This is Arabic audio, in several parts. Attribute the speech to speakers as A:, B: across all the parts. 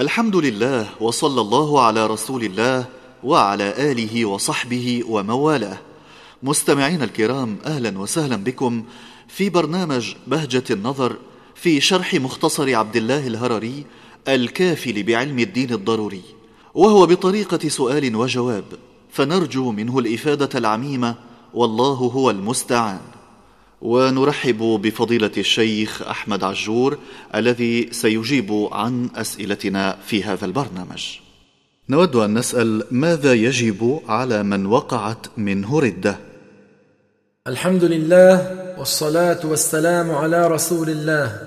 A: الحمد لله، وصلى الله على رسول الله وعلى آله وصحبه وموالاه. مستمعين الكرام، أهلا وسهلا بكم في برنامج بهجة النظر في شرح مختصر عبد الله الهرري الكافل بعلم الدين الضروري، وهو بطريقة سؤال وجواب، فنرجو منه الإفادة العميمة، والله هو المستعان. ونرحب بفضيلة الشيخ أحمد عجور الذي سيجيب عن أسئلتنا في هذا البرنامج. نود أن نسأل: ماذا يجب على من وقعت منه ردة؟
B: الحمد لله والصلاة والسلام على رسول الله.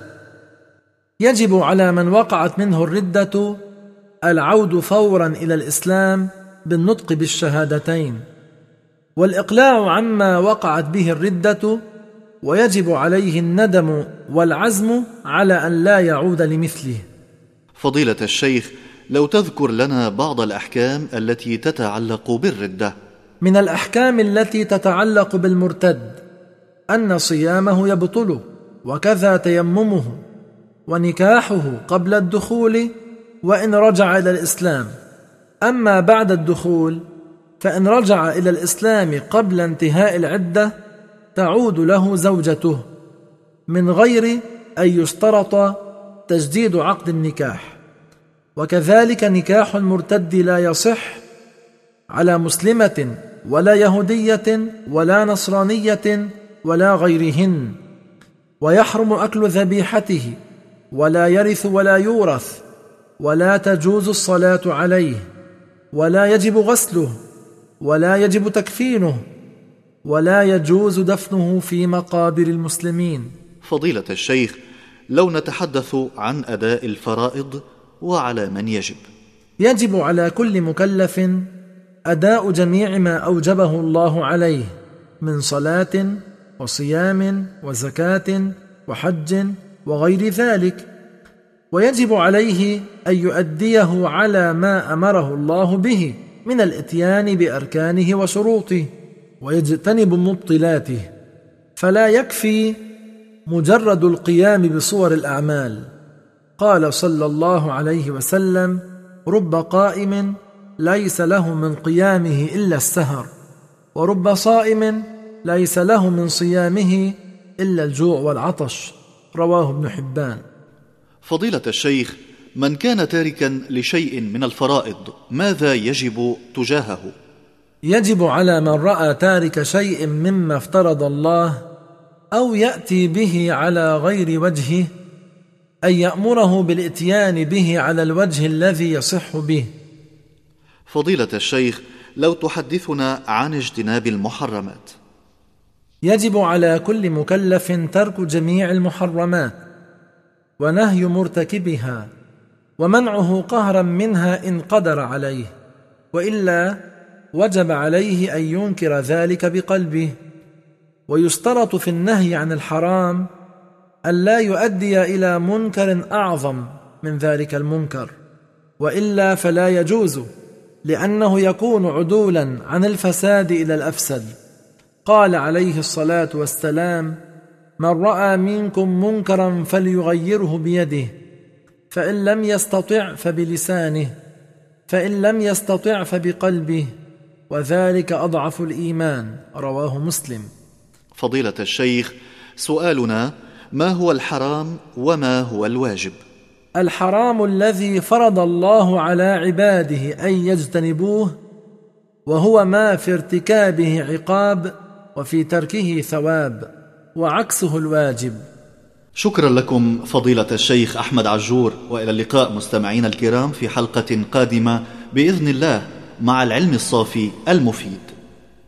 B: يجب على من وقعت منه الردة العود فورا إلى الإسلام بالنطق بالشهادتين والإقلاع عما وقعت به الردة، ويجب عليه الندم والعزم على أن لا يعود لمثله.
A: فضيلة الشيخ، لو تذكر لنا بعض الأحكام التي تتعلق بالردة.
B: من الأحكام التي تتعلق بالمرتد أن صيامه يبطل، وكذا تيممه، ونكاحه قبل الدخول وإن رجع إلى الإسلام. أما بعد الدخول فإن رجع إلى الإسلام قبل انتهاء العدة تعود له زوجته من غير أن يشترط تجديد عقد النكاح. وكذلك نكاح المرتد لا يصح على مسلمة ولا يهودية ولا نصرانية ولا غيرهن، ويحرم أكل ذبيحته، ولا يرث ولا يورث، ولا تجوز الصلاة عليه، ولا يجب غسله، ولا يجب تكفينه، ولا يجوز دفنه في مقابر المسلمين.
A: فضيلة الشيخ، لو نتحدث عن أداء الفرائض وعلى من يجب.
B: يجب على كل مكلف أداء جميع ما أوجبه الله عليه من صلاة وصيام وزكاة وحج وغير ذلك، ويجب عليه أن يؤديه على ما أمره الله به من الإتيان بأركانه وشروطه، ويجتنب مبطلاته. فلا يكفي مجرد القيام بصور الأعمال. قال صلى الله عليه وسلم: رب قائم ليس له من قيامه إلا السهر، ورب صائم ليس له من صيامه إلا الجوع والعطش. رواه ابن حبان.
A: فضيلة الشيخ، من كان تاركا لشيء من الفرائض ماذا يجب تجاهه؟
B: يجب على من رأى تارك شيء مما افترض الله أو يأتي به على غير وجهه أن يأمره بالإتيان به على الوجه الذي يصح به.
A: فضيلة الشيخ، لو تحدثنا عن اجتناب المحرمات.
B: يجب على كل مكلف ترك جميع المحرمات ونهي مرتكبها ومنعه قهرا منها إن قدر عليه، وإلا وجب عليه أن ينكر ذلك بقلبه. ويشترط في النهي عن الحرام أن لا يؤدي إلى منكر أعظم من ذلك المنكر، وإلا فلا يجوز، لأنه يكون عدولا عن الفساد إلى الأفسد. قال عليه الصلاة والسلام: من رأى منكم منكرا فليغيره بيده، فإن لم يستطع فبلسانه، فإن لم يستطع فبقلبه، وذلك أضعف الإيمان. رواه مسلم.
A: فضيلة الشيخ، سؤالنا: ما هو الحرام وما هو الواجب؟
B: الحرام الذي فرض الله على عباده أن يجتنبوه، وهو ما في ارتكابه عقاب وفي تركه ثواب، وعكسه الواجب.
A: شكرا لكم فضيلة الشيخ أحمد عجور، وإلى اللقاء مستمعين الكرام في حلقة قادمة بإذن الله مع العلم الصافي المفيد.